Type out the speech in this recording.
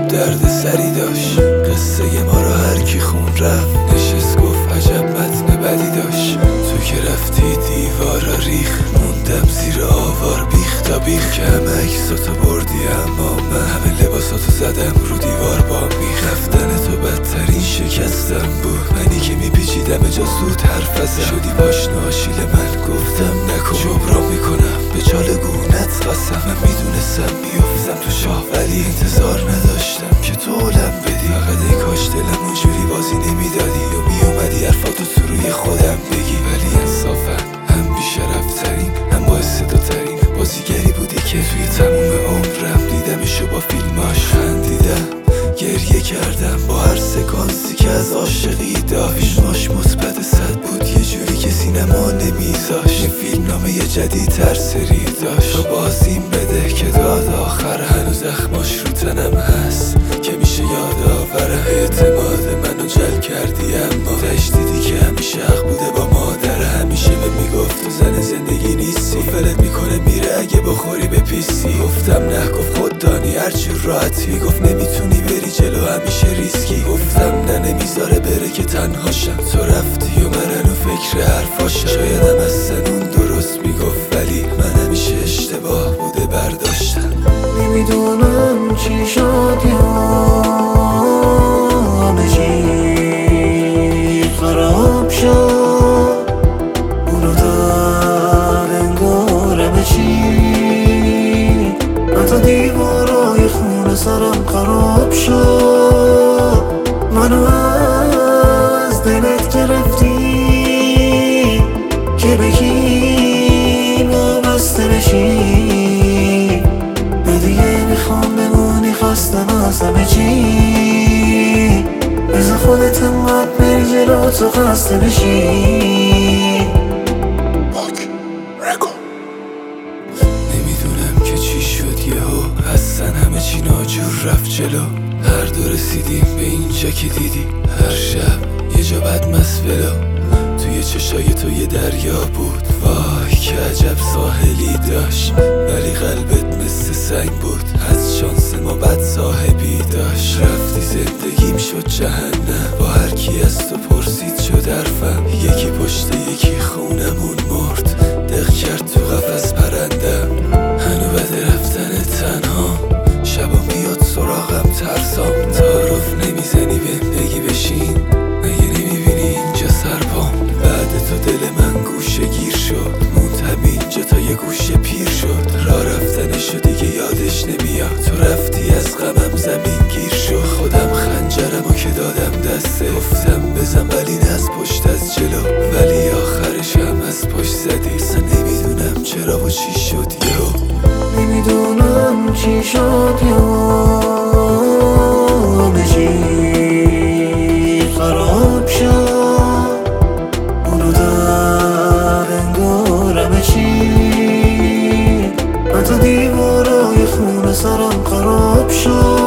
درد سری داشت. قصه ما رو هر کی خون رفت نشست گفت عجب متن بدی داشت. تو که رفتی دیوارا ریخ موندم زیر آوار بیخ تا بیخ. که همه عکساتو بردی اما من همه لباساتو زدم رو دیوار با میخ. رفتن تو بدترین شکستم بود، منی که میپیچیدم جا زود حرف ازم. شدی پاشنه آشیل من گفتم نکن جبران میکنم به چالگونت قسم. من میدونستم میافتم تو شاه ولی انتظار نداشتم که تو علم بدی. فقط ای کاش دلم اونجوری بازی نمیدادی و میومدی حرفاتو تو روی خودم بگی. ولی انصافا هم بیشرفترین هم با استعدادترین بازیگری بودی که توی تموم عمرم دیدمشو با فیلماش. خندیدم گریه کردم با هر سکانسی که از عاشقی داشت. فیلماش مثبت 100 بود یه جوری که سینما نمیذاش. یه فیلمنامه جدید هر سری داشت. تو بازیم بده که داد آخر هنوز زخماش رو تنم هست که میشه یادآورم. اعتماد منو جل کردی اما تش دیدی که همیشه حق بوده با مادر. همیشه به میگفت تو زن زندگی نیستی، فلت میکنه میره اگه بخوری به پیسی. گفتم نه گفت خود دانی هرچی راحتی. گفت نمیتونی بری جلو همیشه ریسکی. گفتم نه نمیذاره بره که تنهاشم. تو رفتی و من هنو فکر حرفاشم. شایدم از سنون درست میگفت ولی من همیشه اشتباه بوده برداشتم. نمیدونم چی شد همه چی خراب شد. اونو در انگار همه چی حتی دیوارای خونه سرم خراب شد. منو از دلت گرفتی که بگی وابسته بشی. دیگه میخوام بمونی خواستم از همه چی. بذار خودت انقدر بری جلو تو خسته بشی. نمیدونم که چی شد یهو اصلا همه چی ناجور رفت جلو. هر دو رسیدیم به اینجا که دیدی هر شب یه جا بد مسولو. توی چشای تو یه دریا بود وای که عجب ساحلی داشت. ولی قلبت مثل سنگ بود از شانس ما بد صاحبی داشت. رفتی زندگیم شد جهنم با هر کی از تو پرسید شد حرفم. یکی پشت یکی خونمون مرد دق کرد تو قفس پرندم. هنو بده رفتن تنها شبا میاد سراغم ترسام. تعارف نمیزنی بهم بگی بشین مگه نمیبینی اینجا سرپام. بعد تو دل من گوشه گیر شد موند همینجا تا یه گوشه پیر شد. راه رفتنشو دیگه یادش نمیاد. تو رفتی از غمم زمین گیر شد. خودم خنجرمو که دادم دسته گفتم بزن ولی نه از پشت از جلو. ولی آخرش هم از پشت زدی. اصلا نمیدونم چرا و چی شد یهو. نمیدونم چی شد همه چی خراب شد. اونو در انگار همه چی حتی دیوارای خونه سرم خراب شد.